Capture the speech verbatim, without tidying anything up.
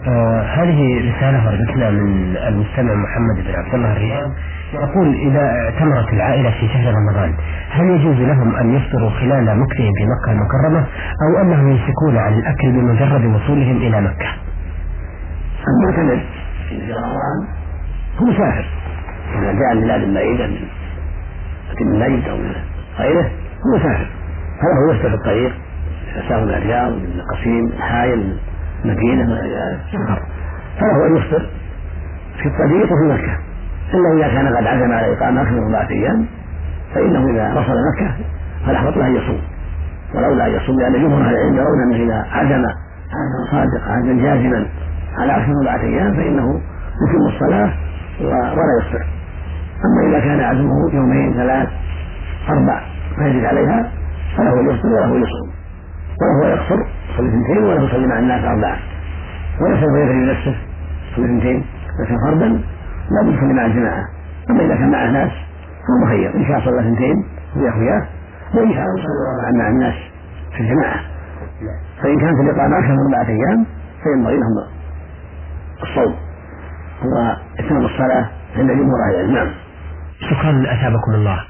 آه هذه رسالة وردتنا من المستمع محمد بن عبد الله الرياض، يقول: إذا اعتمرت العائلة في شهر رمضان هل يجوز لهم أن يفطروا خلال مكثهم في مكة المكرمة، أو أنهم يمسكون عن الأكل بمجرد وصولهم إلى مكة؟ المعتمر في رمضان هو مسافر، إذا جاء من بلاد بعيدة من نجد أو من غيره هو مسافر، فله يفطر في الطريق، إذا سافر من الرياض من قصيم من حائل مدينة من سفر فله أن يفطر في الطريق وفي مكة، إلا إذا كان قد عزم على إقامة أكثر من أربعة أيام فإنه إذا وصل مكة فالأحوط له أن يصوم، ولولا أن يصوم لأن جمهور أهل العلم يرون أنه إذا عزم عزما صادقا عزما جازما على أكثر من أربعة أيام فإنه يتم الصلاة ولا يفطر. أما إذا كان عزمه يومين ثلاث أربع ما يزيد عليها فله يفطر وله يصوم، وله يقصر يصلي اثنتين وله يصلي مع الناس أربعة، ولا سوف يفرد نفسه يصلي اثنتين لكن فردا لا بد يصلي مع الجماعة. أما إذا كان معه ناس فهو مخير، إن شاء صلى اثنتين ويا أخوياه وإن شاء صلى مع الناس في الجماعة. فإن كانت الإقامة أكثر من أربعة أيام فينبغي لهم الصوم وإتمام الصلاة عند جمهور أهل العلم. شكرا، أثابكم الله.